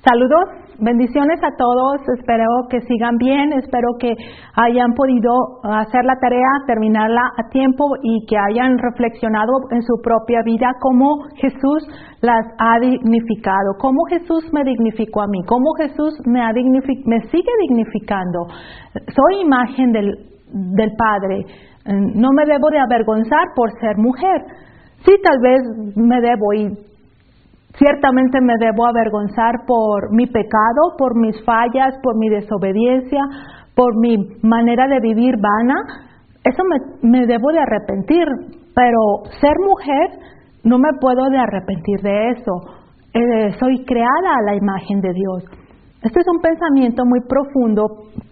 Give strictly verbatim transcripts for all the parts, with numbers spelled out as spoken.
Saludos, bendiciones a todos, espero que sigan bien, espero que hayan podido hacer la tarea, terminarla a tiempo y que hayan reflexionado en su propia vida cómo Jesús las ha dignificado, cómo Jesús me dignificó a mí, cómo Jesús me, ha dignific- me sigue dignificando. Soy imagen del, del Padre, no me debo de avergonzar por ser mujer. Sí, tal vez me debo y ciertamente me debo avergonzar por mi pecado, por mis fallas, por mi desobediencia, por mi manera de vivir vana. Eso me, me debo de arrepentir, pero ser mujer no me puedo de arrepentir de eso. Eh, soy creada a la imagen de Dios. Este es un pensamiento muy profundo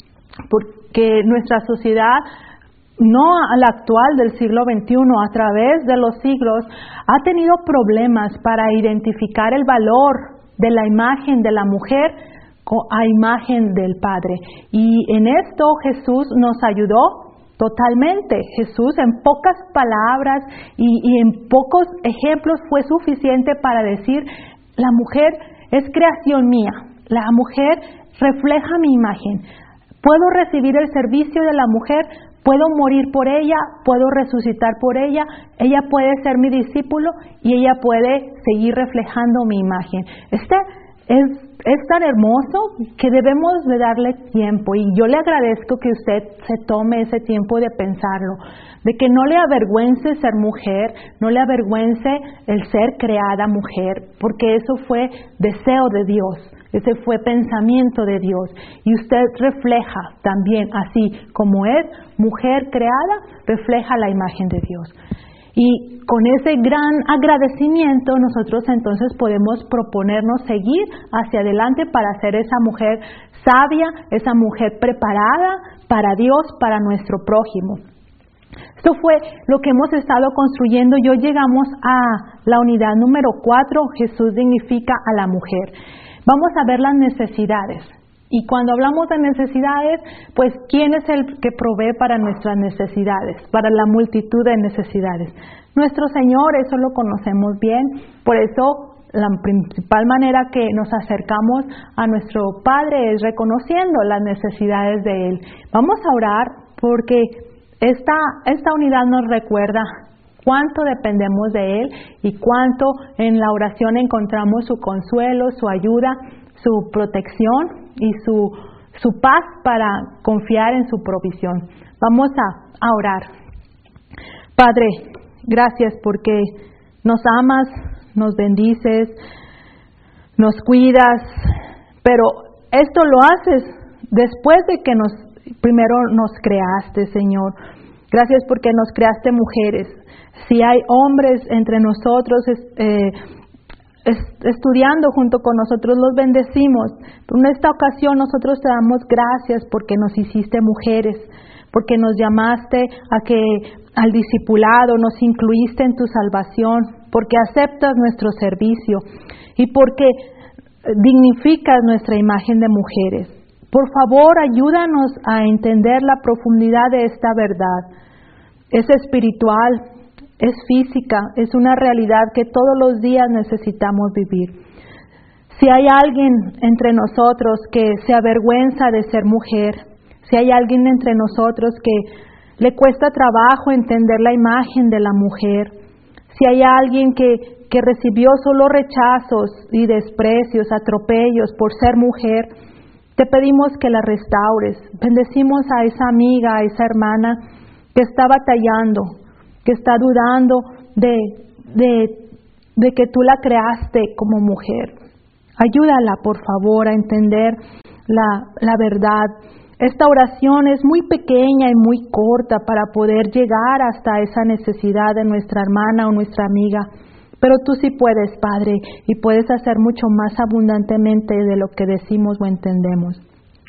porque nuestra sociedad, no a la actual del siglo veintiuno, a través de los siglos, ha tenido problemas para identificar el valor de la imagen de la mujer a imagen del Padre. Y en esto Jesús nos ayudó totalmente. Jesús en pocas palabras y, y en pocos ejemplos fue suficiente para decir: la mujer es creación mía, la mujer refleja mi imagen. Puedo recibir el servicio de la mujer, puedo morir por ella, puedo resucitar por ella, ella puede ser mi discípulo y ella puede seguir reflejando mi imagen. Este es, es tan hermoso que debemos de darle tiempo, y yo le agradezco que usted se tome ese tiempo de pensarlo, de que no le avergüence ser mujer, no le avergüence el ser creada mujer, porque eso fue deseo de Dios. Ese fue pensamiento de Dios, y usted refleja también, así como es mujer creada, refleja la imagen de Dios. Y con ese gran agradecimiento nosotros entonces podemos proponernos seguir hacia adelante para ser esa mujer sabia, esa mujer preparada para Dios, para nuestro prójimo. Esto fue lo que hemos estado construyendo y hoy llegamos a la unidad número cuatro, Jesús dignifica a la mujer. Vamos a ver las necesidades. Y cuando hablamos de necesidades, pues ¿quién es el que provee para nuestras necesidades? Para la multitud de necesidades. Nuestro Señor, eso lo conocemos bien. Por eso la principal manera que nos acercamos a nuestro Padre es reconociendo las necesidades de Él. Vamos a orar porque esta, esta unidad nos recuerda cuánto dependemos de Él y cuánto en la oración encontramos su consuelo, su ayuda, su protección y su, su paz para confiar en su provisión. Vamos a, a orar. Padre, gracias porque nos amas, nos bendices, nos cuidas, pero esto lo haces después de que nos primero nos creaste, Señor. Gracias porque nos creaste mujeres. Si hay hombres entre nosotros eh, estudiando junto con nosotros, los bendecimos. En esta ocasión nosotros te damos gracias porque nos hiciste mujeres, porque nos llamaste a que al discipulado, nos incluiste en tu salvación, porque aceptas nuestro servicio y porque dignificas nuestra imagen de mujeres. Por favor, ayúdanos a entender la profundidad de esta verdad. Es espiritual, es física, es una realidad que todos los días necesitamos vivir. Si hay alguien entre nosotros que se avergüenza de ser mujer, si hay alguien entre nosotros que le cuesta trabajo entender la imagen de la mujer, si hay alguien que, que recibió solo rechazos y desprecios, atropellos por ser mujer, te pedimos que la restaures. Bendecimos a esa amiga, a esa hermana que está batallando, que está dudando de, de, de que tú la creaste como mujer. Ayúdala, por favor, a entender la, la verdad. Esta oración es muy pequeña y muy corta para poder llegar hasta esa necesidad de nuestra hermana o nuestra amiga. Pero tú sí puedes, Padre, y puedes hacer mucho más abundantemente de lo que decimos o entendemos.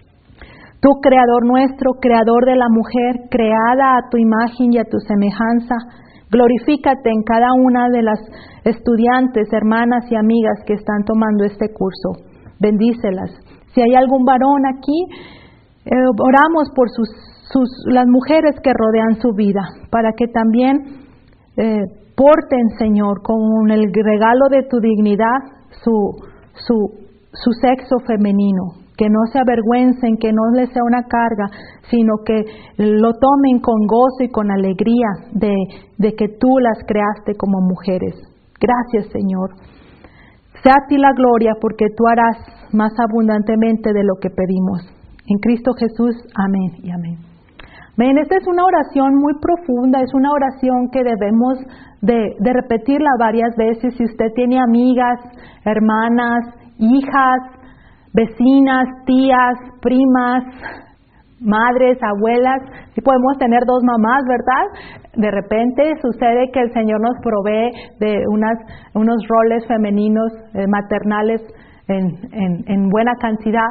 Tú, Creador nuestro, Creador de la mujer, creada a tu imagen y a tu semejanza, glorifícate en cada una de las estudiantes, hermanas y amigas que están tomando este curso. Bendícelas. Si hay algún varón aquí, eh, oramos por sus, sus, las mujeres que rodean su vida, para que también eh, porten, Señor, con el regalo de tu dignidad, su, su su sexo femenino, que no se avergüencen, que no les sea una carga, sino que lo tomen con gozo y con alegría de, de que tú las creaste como mujeres. Gracias, Señor. Sea a ti la gloria, porque tú harás más abundantemente de lo que pedimos. En Cristo Jesús, amén y amén. Amén. Esta es una oración muy profunda, es una oración que debemos de, de repetirla varias veces. Si usted tiene amigas, hermanas, hijas, vecinas, tías, primas, madres, abuelas, si podemos tener dos mamás, ¿verdad? De repente sucede que el Señor nos provee de unas, unos roles femeninos, eh, maternales en, en, en buena cantidad.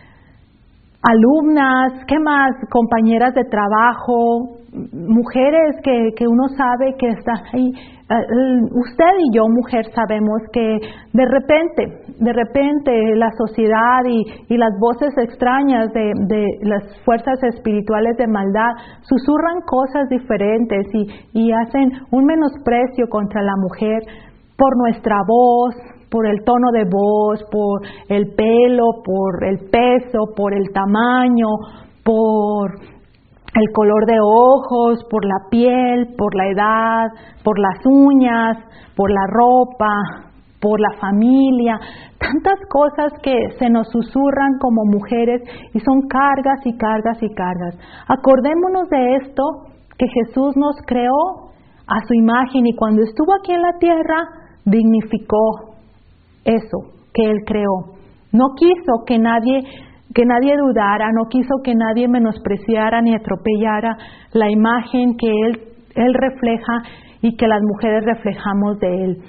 Alumnas, ¿qué más? Compañeras de trabajo, mujeres que, que uno sabe que están ahí. Uh, usted y yo, mujer, sabemos que de repente, de repente la sociedad y, y las voces extrañas de, de las fuerzas espirituales de maldad susurran cosas diferentes y, y hacen un menosprecio contra la mujer por nuestra voz, por el tono de voz, por el pelo, por el peso, por el tamaño, por el color de ojos, por la piel, por la edad, por las uñas, por la ropa, por la familia, tantas cosas que se nos susurran como mujeres y son cargas y cargas y cargas. Acordémonos de esto, que Jesús nos creó a su imagen y cuando estuvo aquí en la tierra, dignificó eso que Él creó. No quiso que nadie, que nadie dudara, no quiso que nadie menospreciara ni atropellara la imagen que Él, Él refleja y que las mujeres reflejamos de Él.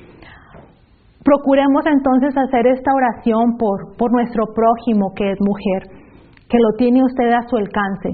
Procuremos entonces hacer esta oración por, por nuestro prójimo que es mujer, que lo tiene usted a su alcance.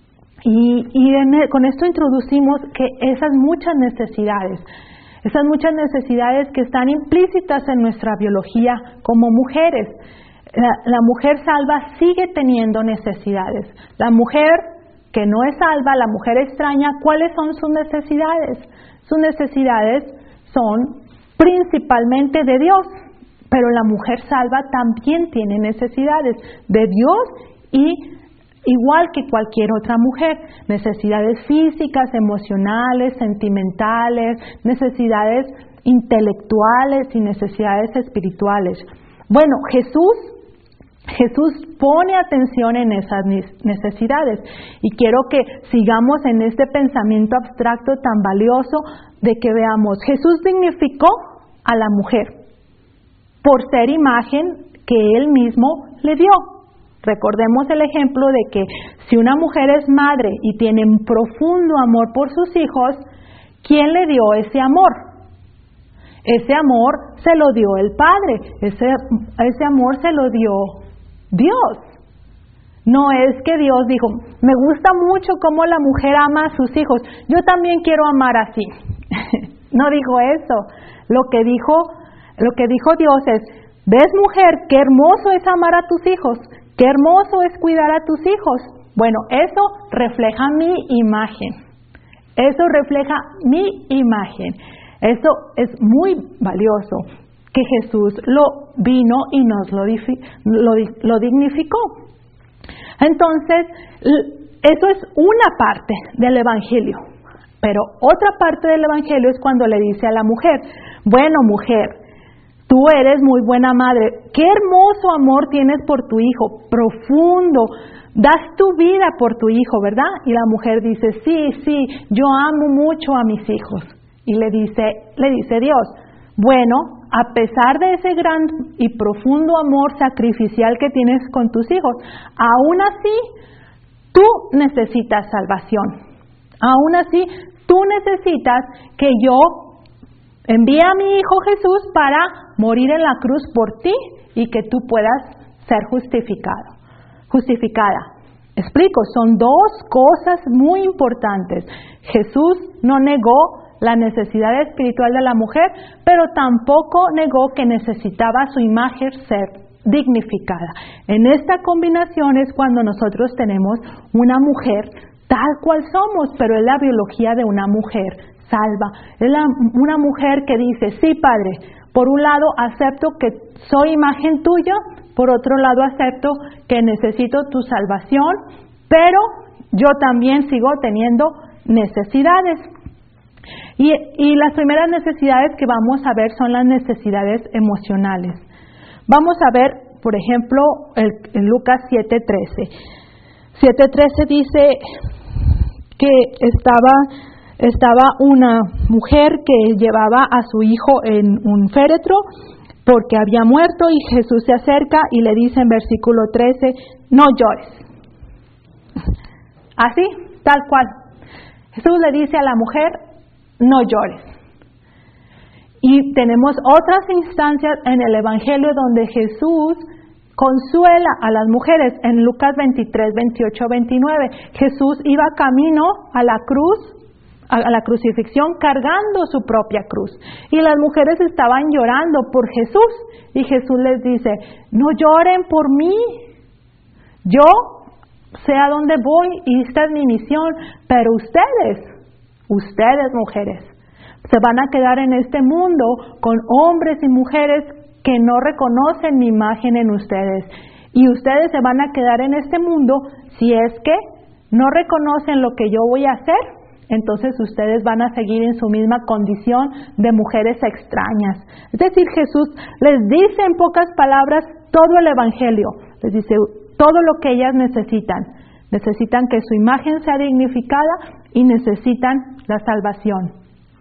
Y, y en, con esto introducimos que esas muchas necesidades, esas muchas necesidades que están implícitas en nuestra biología como mujeres. La, la mujer salva sigue teniendo necesidades. La mujer que no es salva, la mujer extraña, ¿cuáles son sus necesidades? Sus necesidades son principalmente de Dios, pero la mujer salva también tiene necesidades de Dios y igual que cualquier otra mujer, necesidades físicas, emocionales, sentimentales, necesidades intelectuales y necesidades espirituales. Bueno, Jesús Jesús pone atención en esas necesidades y quiero que sigamos en este pensamiento abstracto tan valioso de que veamos, Jesús dignificó a la mujer por ser imagen que Él mismo le dio. Recordemos el ejemplo de que si una mujer es madre y tiene un profundo amor por sus hijos, ¿quién le dio ese amor? Ese amor se lo dio el Padre, ese, ese amor se lo dio Dios. No es que Dios dijo, me gusta mucho cómo la mujer ama a sus hijos, yo también quiero amar así. No dijo eso. Lo que dijo, lo que dijo Dios es, ¿ves, mujer, qué hermoso es amar a tus hijos? Qué hermoso es cuidar a tus hijos. Bueno, eso refleja mi imagen. Eso refleja mi imagen. Eso es muy valioso, que Jesús lo vino y nos lo, lo, lo dignificó. Entonces, eso es una parte del Evangelio. Pero otra parte del Evangelio es cuando le dice a la mujer, bueno, mujer, tú eres muy buena madre, qué hermoso amor tienes por tu hijo, profundo, das tu vida por tu hijo, ¿verdad? Y la mujer dice, sí, sí, yo amo mucho a mis hijos. Y le dice, le dice Dios, bueno, a pesar de ese gran y profundo amor sacrificial que tienes con tus hijos, aún así, tú necesitas salvación. Aún así, tú necesitas que yo envíe a mi Hijo Jesús para morir en la cruz por ti y que tú puedas ser justificado, justificada. Explico, son dos cosas muy importantes. Jesús no negó la necesidad espiritual de la mujer, pero tampoco negó que necesitaba su imagen ser dignificada. En esta combinación es cuando nosotros tenemos una mujer tal cual somos, pero es la biología de una mujer salva. Es la, una mujer que dice, sí, Padre, por un lado acepto que soy imagen tuya, por otro lado acepto que necesito tu salvación, pero yo también sigo teniendo necesidades. Y, y las primeras necesidades que vamos a ver son las necesidades emocionales. Vamos a ver, por ejemplo, el, en Lucas siete trece. siete trece dice que estaba, estaba una mujer que llevaba a su hijo en un féretro porque había muerto, y Jesús se acerca y le dice en versículo trece, no llores. Así, tal cual. Jesús le dice a la mujer, no llores. Y tenemos otras instancias en el Evangelio donde Jesús consuela a las mujeres. En Lucas veintitrés, veintiocho, veintinueve, Jesús iba camino a la cruz, a la crucifixión, cargando su propia cruz. Y las mujeres estaban llorando por Jesús. Y Jesús les dice, no lloren por mí. Yo sé a dónde voy y esta es mi misión, pero ustedes, ustedes mujeres, se van a quedar en este mundo con hombres y mujeres que no reconocen mi imagen en ustedes. Y ustedes se van a quedar en este mundo si es que no reconocen lo que yo voy a hacer. Entonces ustedes van a seguir en su misma condición de mujeres extrañas. Es decir, Jesús les dice en pocas palabras todo el Evangelio. Les dice todo lo que ellas necesitan. Necesitan que su imagen sea dignificada y necesitan la salvación.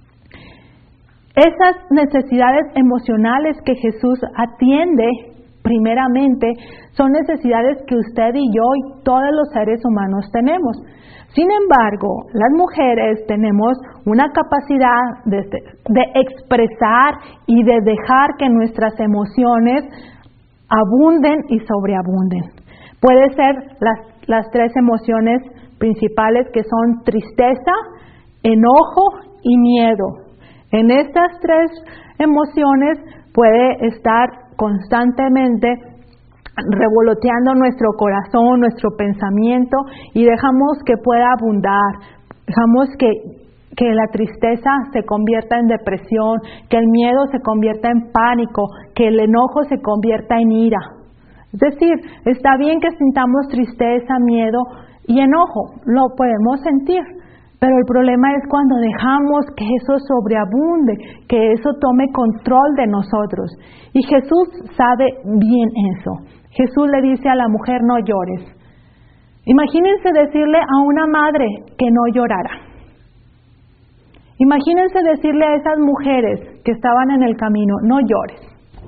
Esas necesidades emocionales que Jesús atiende primeramente son necesidades que usted y yo y todos los seres humanos tenemos. Sin embargo, las mujeres tenemos una capacidad de, de expresar y de dejar que nuestras emociones abunden y sobreabunden. Puede ser las, las tres emociones principales, que son tristeza, enojo y miedo. En estas tres emociones puede estar constantemente revoloteando nuestro corazón, nuestro pensamiento, y dejamos que pueda abundar, dejamos que, que la tristeza se convierta en depresión, que el miedo se convierta en pánico, que el enojo se convierta en ira. Es decir, está bien que sintamos tristeza, miedo y enojo, lo podemos sentir, pero el problema es cuando dejamos que eso sobreabunde, que eso tome control de nosotros. Y Jesús sabe bien eso. Jesús le dice a la mujer, no llores. Imagínense decirle a una madre que no llorara. Imagínense decirle a esas mujeres que estaban en el camino, no llores.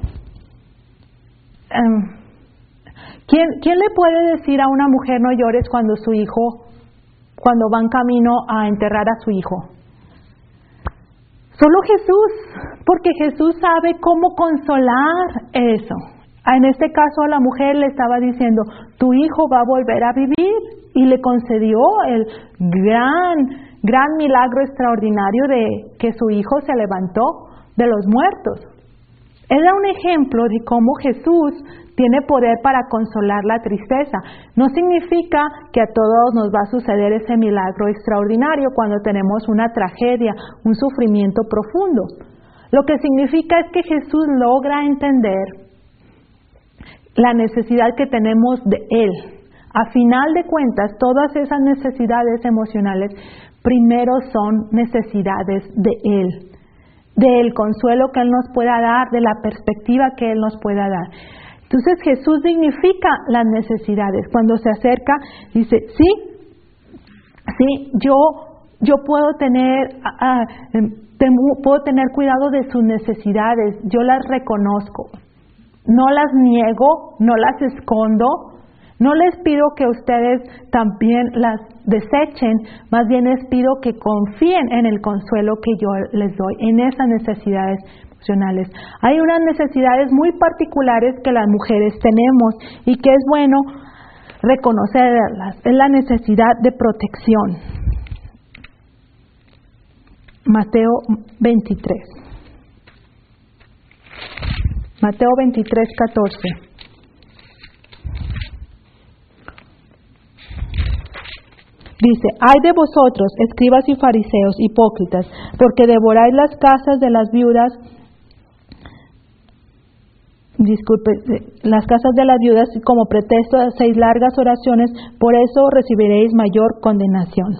Um, ¿quién, ¿Quién le puede decir a una mujer no llores cuando su hijo, cuando van camino a enterrar a su hijo? Solo Jesús, porque Jesús sabe cómo consolar eso. En este caso a la mujer le estaba diciendo, tu hijo va a volver a vivir, y le concedió el gran, gran milagro extraordinario de que su hijo se levantó de los muertos. Era un ejemplo de cómo Jesús tiene poder para consolar la tristeza. No significa que a todos nos va a suceder ese milagro extraordinario cuando tenemos una tragedia, un sufrimiento profundo. Lo que significa es que Jesús logra entender la necesidad que tenemos de Él. A final de cuentas, todas esas necesidades emocionales primero son necesidades de Él, del consuelo que Él nos pueda dar, de la perspectiva que Él nos pueda dar. Entonces Jesús dignifica las necesidades. Cuando se acerca, dice, sí, sí, yo, yo puedo tener, uh, tengo, puedo tener cuidado de sus necesidades, yo las reconozco. No las niego, no las escondo, no les pido que ustedes también las desechen, más bien les pido que confíen en el consuelo que yo les doy, en esas necesidades emocionales. Hay unas necesidades muy particulares que las mujeres tenemos y que es bueno reconocerlas. Es la necesidad de protección. Mateo veintitrés. Mateo veintitrés, catorce. Dice, ay de vosotros, escribas y fariseos, hipócritas, porque devoráis las casas de las viudas disculpe, las casas de las viudas como pretexto de seis largas oraciones, por eso recibiréis mayor condenación.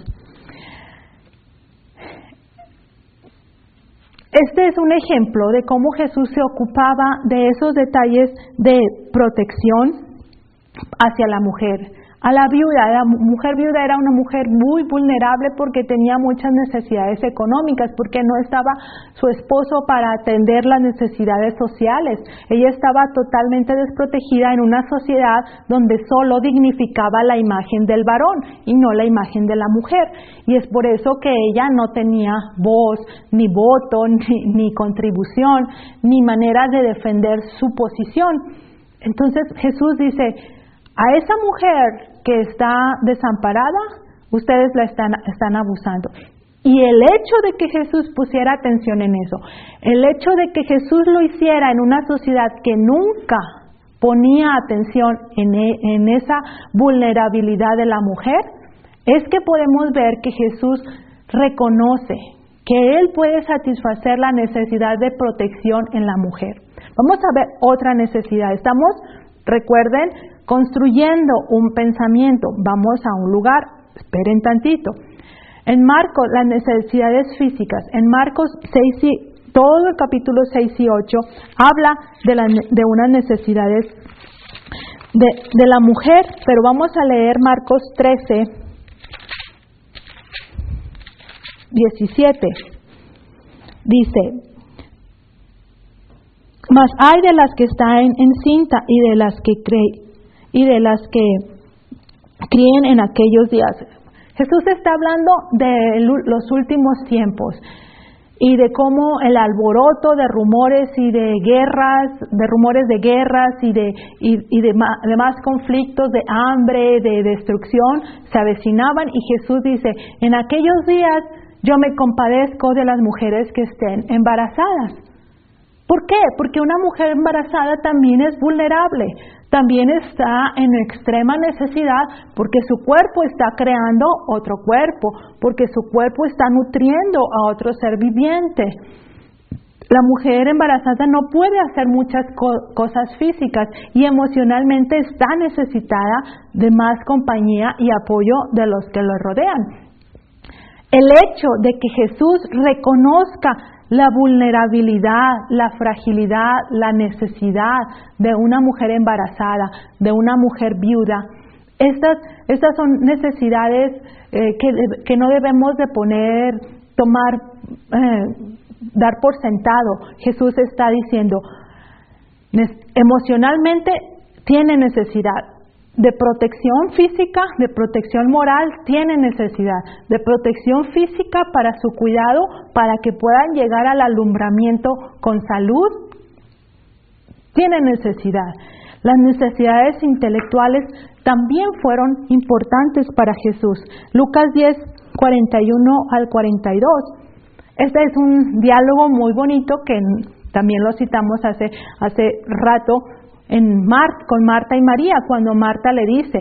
Este es un ejemplo de cómo Jesús se ocupaba de esos detalles de protección hacia la mujer. A la viuda, la mujer viuda era una mujer muy vulnerable porque tenía muchas necesidades económicas, porque no estaba su esposo para atender las necesidades sociales. Ella estaba totalmente desprotegida en una sociedad donde solo dignificaba la imagen del varón y no la imagen de la mujer. Y es por eso que ella no tenía voz, ni voto, ni, ni contribución, ni manera de defender su posición. Entonces Jesús dice, a esa mujer que está desamparada, ustedes la están, están abusando. Y el hecho de que Jesús pusiera atención en eso, el hecho de que Jesús lo hiciera en una sociedad que nunca ponía atención en, en esa vulnerabilidad de la mujer, es que podemos ver que Jesús reconoce que Él puede satisfacer la necesidad de protección en la mujer. Vamos a ver otra necesidad. Estamos, recuerden, construyendo un pensamiento. Vamos a un lugar, esperen tantito. En Marcos, las necesidades físicas, en Marcos seis, todo el capítulo seis y ocho, habla de, la, de unas necesidades de, de la mujer, pero vamos a leer Marcos trece, diecisiete. Dice, mas hay de las que están encinta y de las que creen y de las que críen en aquellos días. Jesús está hablando de los últimos tiempos y de cómo el alboroto de rumores y de guerras, de rumores de guerras y de, y, y de, ma, de más conflictos, de hambre, de destrucción, se avecinaban, y Jesús dice, en aquellos días yo me compadezco de las mujeres que estén embarazadas. ¿Por qué? Porque una mujer embarazada también es vulnerable, también está en extrema necesidad porque su cuerpo está creando otro cuerpo, porque su cuerpo está nutriendo a otro ser viviente. La mujer embarazada no puede hacer muchas co- cosas físicas y emocionalmente está necesitada de más compañía y apoyo de los que lo rodean. El hecho de que Jesús reconozca la vulnerabilidad, la fragilidad, la necesidad de una mujer embarazada, de una mujer viuda, estas, estas son necesidades eh, que, que no debemos de poner, tomar, eh, dar por sentado. Jesús está diciendo, emocionalmente tiene necesidad. De protección física, de protección moral, tiene necesidad. De protección física para su cuidado, para que puedan llegar al alumbramiento con salud, tiene necesidad. Las necesidades intelectuales también fueron importantes para Jesús. Lucas diez, cuarenta y uno al cuarenta y dos. Este es un diálogo muy bonito que también lo citamos hace, hace rato, en Mar, con Marta y María, cuando Marta le dice,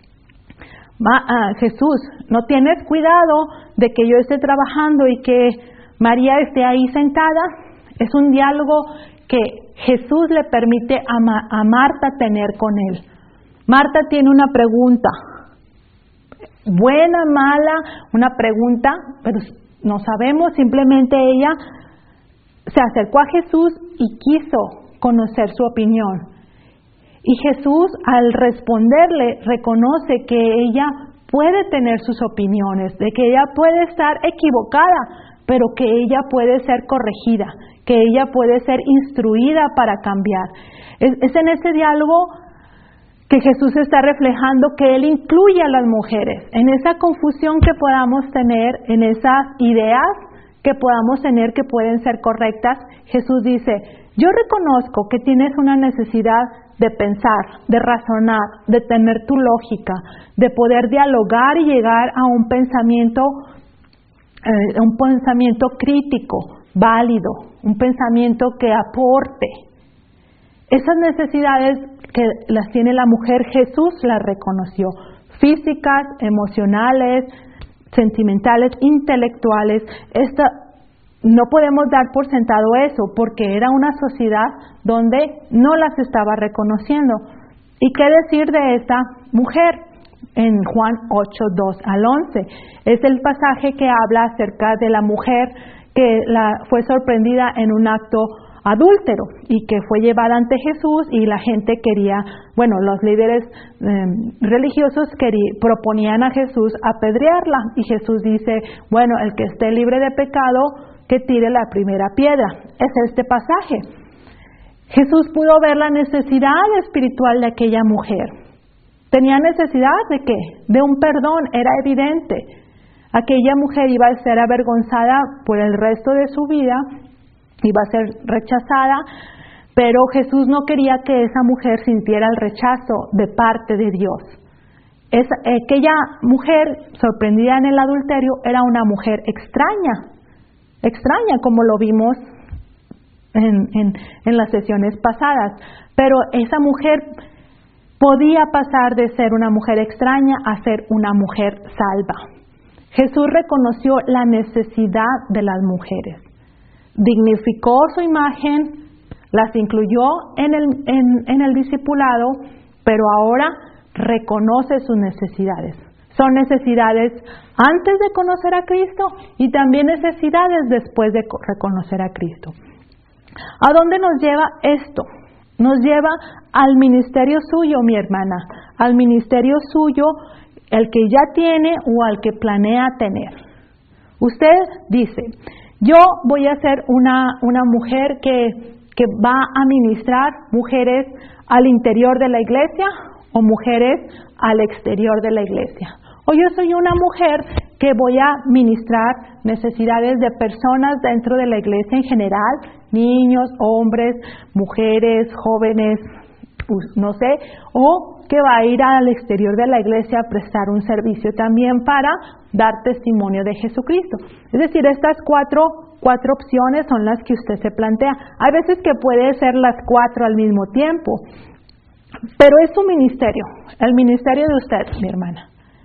Jesús, no tienes cuidado de que yo esté trabajando y que María esté ahí sentada. Es un diálogo que Jesús le permite a, Ma, a Marta tener con él. Marta tiene una pregunta, buena, mala, una pregunta, pero no sabemos, simplemente ella se acercó a Jesús y quiso conocer su opinión. Y Jesús, al responderle, reconoce que ella puede tener sus opiniones, de que ella puede estar equivocada, pero que ella puede ser corregida, que ella puede ser instruida para cambiar. Es, es en ese diálogo que Jesús está reflejando que Él incluye a las mujeres, en esa confusión que podamos tener, en esas ideas que podamos tener que pueden ser correctas. Jesús dice, yo reconozco que tienes una necesidad de pensar, de razonar, de tener tu lógica, de poder dialogar y llegar a un pensamiento, eh, un pensamiento crítico, válido, un pensamiento que aporte. Esas necesidades que las tiene la mujer, Jesús las reconoció, físicas, emocionales, sentimentales, intelectuales. Esta, no podemos dar por sentado eso, porque era una sociedad donde no las estaba reconociendo. ¿Y qué decir de esta mujer? En Juan ocho, dos al once. Es el pasaje que habla acerca de la mujer que la, fue sorprendida en un acto adúltero y que fue llevada ante Jesús, y la gente quería, bueno, los líderes eh, religiosos querí, proponían a Jesús apedrearla, y Jesús dice, bueno, el que esté libre de pecado, que tire la primera piedra. Es este pasaje. Jesús pudo ver la necesidad espiritual de aquella mujer. ¿Tenía necesidad de qué? De un perdón, era evidente. Aquella mujer iba a ser avergonzada por el resto de su vida, iba a ser rechazada, pero Jesús no quería que esa mujer sintiera el rechazo de parte de Dios. Esa, aquella mujer sorprendida en el adulterio era una mujer extraña, extraña como lo vimos en, en, en las sesiones pasadas, pero esa mujer podía pasar de ser una mujer extraña a ser una mujer salva. Jesús reconoció la necesidad de las mujeres, dignificó su imagen, las incluyó en el, en, en el discipulado, pero ahora reconoce sus necesidades. Son necesidades antes de conocer a Cristo y también necesidades después de reconocer a Cristo. ¿A dónde nos lleva esto? Nos lleva al ministerio suyo, mi hermana, al ministerio suyo, el que ya tiene o al que planea tener. Usted dice, yo voy a ser una, una mujer que, que va a ministrar mujeres al interior de la iglesia o mujeres al exterior de la iglesia. O yo soy una mujer que voy a ministrar necesidades de personas dentro de la iglesia en general, niños, hombres, mujeres, jóvenes, no sé, o que va a ir al exterior de la iglesia a prestar un servicio también para dar testimonio de Jesucristo. Es decir, estas cuatro, cuatro opciones son las que usted se plantea. Hay veces que puede ser las cuatro al mismo tiempo, pero es su ministerio, el ministerio de usted, mi hermana.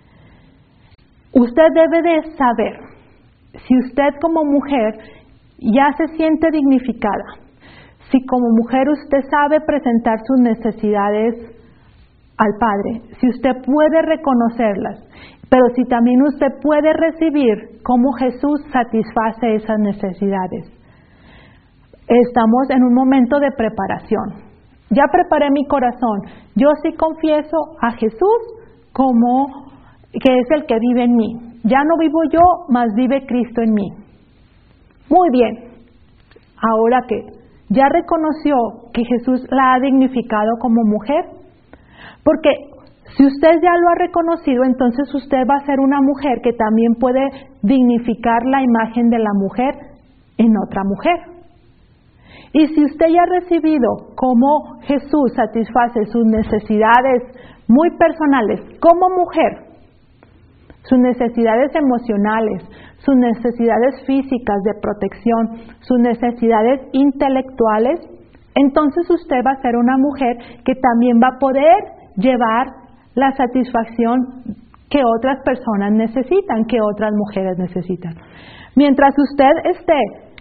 Usted debe de saber, si usted como mujer ya se siente dignificada, si como mujer usted sabe presentar sus necesidades al Padre, si usted puede reconocerlas, pero si también usted puede recibir cómo Jesús satisface esas necesidades. Estamos en un momento de preparación. Ya preparé mi corazón. Yo sí confieso a Jesús como que es el que vive en mí. Ya no vivo yo, mas vive Cristo en mí. Muy bien. Ahora que ya reconoció que Jesús la ha dignificado como mujer, porque si usted ya lo ha reconocido, entonces usted va a ser una mujer que también puede dignificar la imagen de la mujer en otra mujer. Y si usted ya ha recibido cómo Jesús satisface sus necesidades muy personales como mujer, sus necesidades emocionales, sus necesidades físicas de protección, sus necesidades intelectuales, entonces usted va a ser una mujer que también va a poder llevar la satisfacción que otras personas necesitan, que otras mujeres necesitan. Mientras usted esté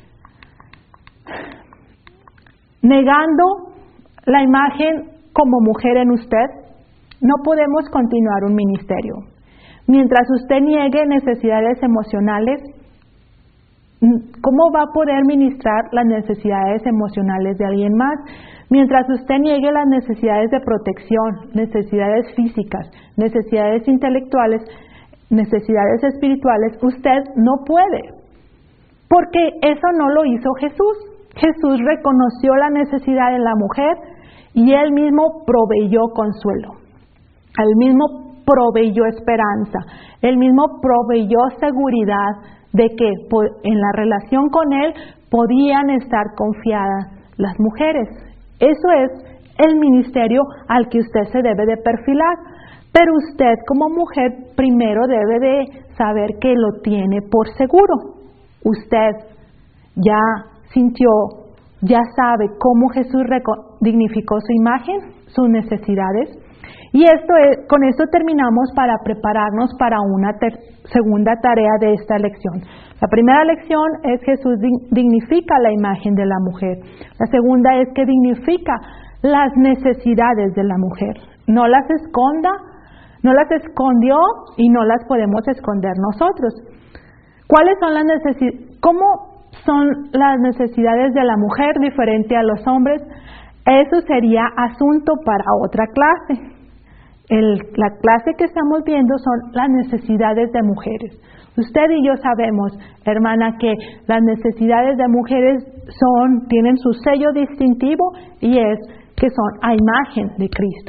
negando la imagen como mujer en usted, no podemos continuar un ministerio. Mientras usted niegue necesidades emocionales, ¿cómo va a poder ministrar las necesidades emocionales de alguien más? Mientras usted niegue las necesidades de protección, necesidades físicas, necesidades intelectuales, necesidades espirituales, usted no puede. Porque eso no lo hizo Jesús. Jesús reconoció la necesidad de la mujer y Él mismo proveyó consuelo. Él mismo proveyó esperanza. Él mismo proveyó seguridad de que en la relación con Él podían estar confiadas las mujeres. Eso es el ministerio al que usted se debe de perfilar. Pero usted como mujer primero debe de saber que lo tiene por seguro. Usted ya sintió, ya sabe cómo Jesús dignificó su imagen, sus necesidades. Y esto es, con esto terminamos para prepararnos para una ter- segunda tarea de esta lección. La primera lección es Jesús dignifica la imagen de la mujer. La segunda es que dignifica las necesidades de la mujer. No las esconda, no las escondió y no las podemos esconder nosotros. ¿Cuáles son las necesidades? ¿Cómo son las necesidades de la mujer diferente a los hombres? Eso sería asunto para otra clase. El, la clase que estamos viendo son las necesidades de mujeres. Usted y yo sabemos, hermana, que las necesidades de mujeres son, tienen su sello distintivo y es que son a imagen de Cristo.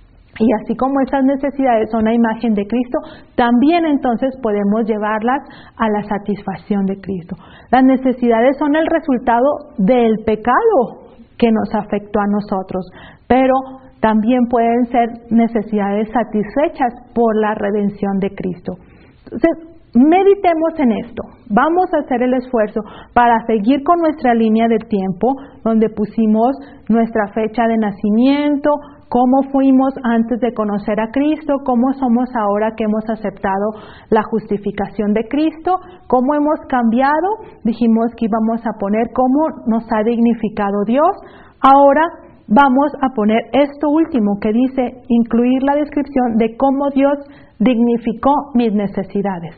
Y así como esas necesidades son a imagen de Cristo, también entonces podemos llevarlas a la satisfacción de Cristo. Las necesidades son el resultado del pecado que nos afectó a nosotros, pero también pueden ser necesidades satisfechas por la redención de Cristo. Entonces, meditemos en esto. Vamos a hacer el esfuerzo para seguir con nuestra línea de tiempo, donde pusimos nuestra fecha de nacimiento, cómo fuimos antes de conocer a Cristo, cómo somos ahora que hemos aceptado la justificación de Cristo, cómo hemos cambiado, dijimos que íbamos a poner cómo nos ha dignificado Dios. Ahora vamos a poner esto último que dice incluir la descripción de cómo Dios dignificó mis necesidades.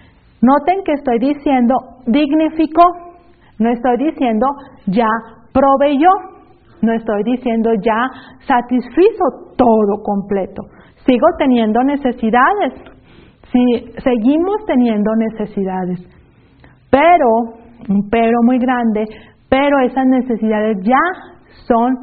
Noten que estoy diciendo dignificó, no estoy diciendo ya proveyó, no estoy diciendo ya satisfizo todo completo. Sigo teniendo necesidades, sí, seguimos teniendo necesidades, pero, un pero muy grande, pero esas necesidades ya son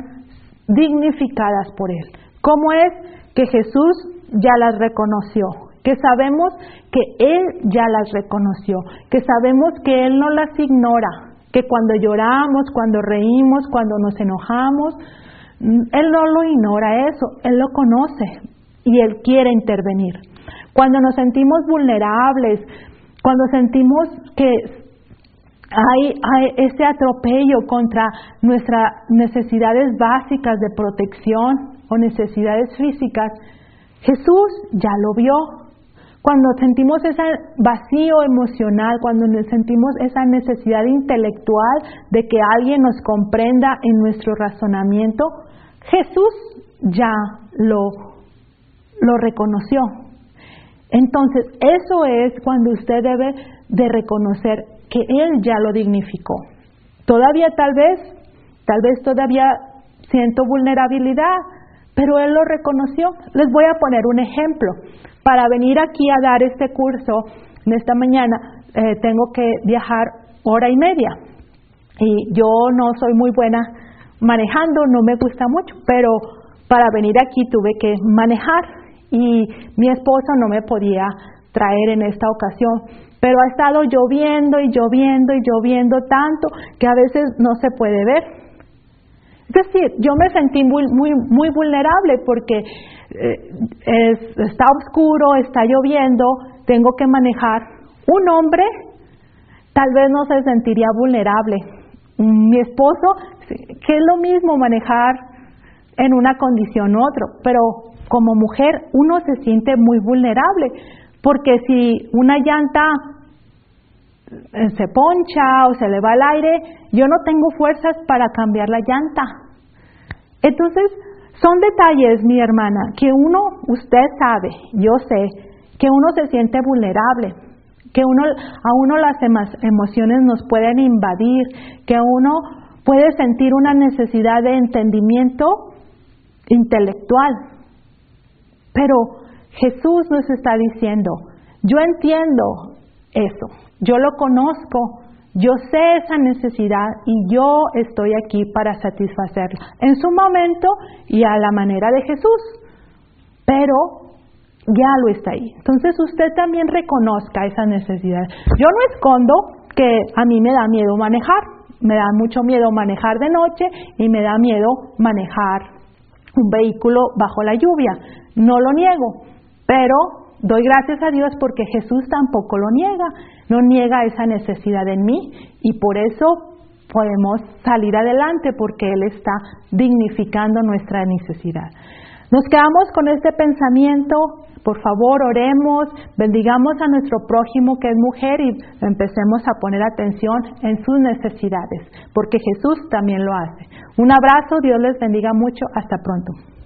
dignificadas por Él. ¿Cómo es? Que Jesús ya las reconoció, que sabemos que Él ya las reconoció, que sabemos que Él no las ignora, que cuando lloramos, cuando reímos, cuando nos enojamos, Él no lo ignora eso, Él lo conoce y Él quiere intervenir. Cuando nos sentimos vulnerables, cuando sentimos que hay, hay ese atropello contra nuestras necesidades básicas de protección o necesidades físicas, Jesús ya lo vio. Cuando sentimos ese vacío emocional, cuando sentimos esa necesidad intelectual de que alguien nos comprenda en nuestro razonamiento, Jesús ya lo, lo reconoció. Entonces, eso es cuando usted debe de reconocer que Él ya lo dignificó. Todavía tal vez, tal vez todavía siento vulnerabilidad, pero Él lo reconoció. Les voy a poner un ejemplo. Para venir aquí a dar este curso, en esta mañana, eh, tengo que viajar hora y media. Y yo no soy muy buena manejando, no me gusta mucho, pero para venir aquí tuve que manejar y mi esposo no me podía traer en esta ocasión. Pero ha estado lloviendo y lloviendo y lloviendo tanto que a veces no se puede ver. Es decir, yo me sentí muy, muy, muy vulnerable porque eh, es, está oscuro, está lloviendo, tengo que manejar. Un hombre tal vez no se sentiría vulnerable. Mi esposo, que es lo mismo manejar en una condición u otra, pero como mujer uno se siente muy vulnerable, porque si una llanta se poncha o se le va el aire, yo no tengo fuerzas para cambiar la llanta. Entonces, son detalles, mi hermana, que uno, usted sabe, yo sé, que uno se siente vulnerable, que uno, a uno las emociones nos pueden invadir, que uno puede sentir una necesidad de entendimiento intelectual. Pero Jesús nos está diciendo, yo entiendo eso, yo lo conozco, yo sé esa necesidad y yo estoy aquí para satisfacerla en su momento y a la manera de Jesús, pero ya lo está ahí. Entonces usted también reconozca esa necesidad. Yo no escondo que a mí me da miedo manejar, me da mucho miedo manejar de noche y me da miedo manejar un vehículo bajo la lluvia, no lo niego, pero doy gracias a Dios porque Jesús tampoco lo niega, no niega esa necesidad en mí y por eso podemos salir adelante porque Él está dignificando nuestra necesidad. Nos quedamos con este pensamiento. Por favor, oremos, bendigamos a nuestro prójimo que es mujer y empecemos a poner atención en sus necesidades, porque Jesús también lo hace. Un abrazo, Dios les bendiga mucho, hasta pronto.